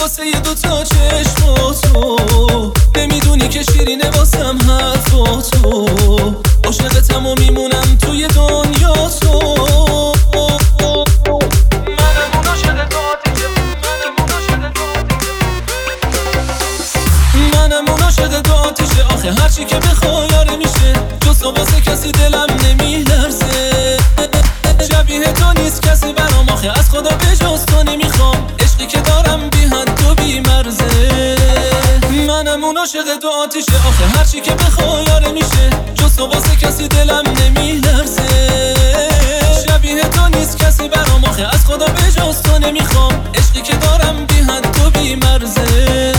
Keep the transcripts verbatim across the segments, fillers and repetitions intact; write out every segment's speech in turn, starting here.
واسه یه دوتا چشم و تو نمیدونی که شیرینه واسم حرفاتو عاشقتم و میمونم توی دنیا تو منم اون عاشق تو آتیشه منم اون عاشق تو آتیشه آخه هرچی که بخوای یاره میشه جز تو واسه کسی دلم نمیلرزه شبیه تو نیست کسی برام آخه از خدا به جز تو نمیخوام عشقی که دارم بی حد و بی مرزه منم اون عاشق تو آتیشه آخه هرچی که بخوای یاره میشه جز تو واسه کسی دلم نمیلرزه شبیه تو نیست کسی برام آخه از خدا به جز تو نمیخوام عشقی که دارم بی حد و بی مرزه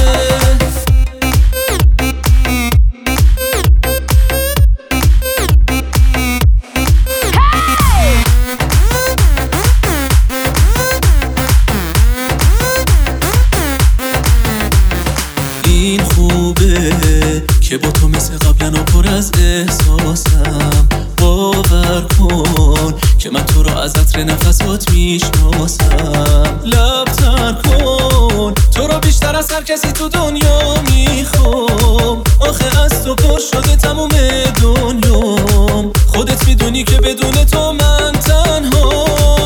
این خوبه که با تو مثل قبلا و پر از احساسم باور کن که من تو رو از عطر نفسات میشناسم لب تر کن تو رو بیشتر از هر کسی تو دنیا میخوام آخه از تو پر شده تموم دنیام خودت میدونی که بدون تو من تنها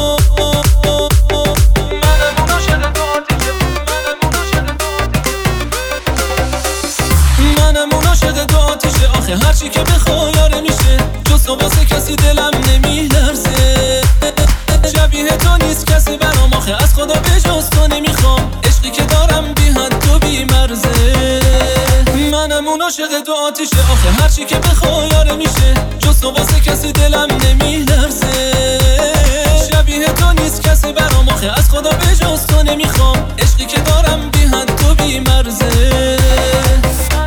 آخه هرچی که بخوای یاره میشه جز تو واسه کسی دلم نمیلرزه شبیه تو نیست کسی برام آخه از خدا به جز تو نمیخوام عشقی که دارم بی حد و بی مرزه منم اون عاشق تو آتیشه آخه هرچی که بخوای یاره میشه جز تو واسه کسی دلم نمیلرزه شبیه تو نیست کسی برام آخه از خدا به جز تو نمیخوام عشقی که دارم بی حد و بی مرزه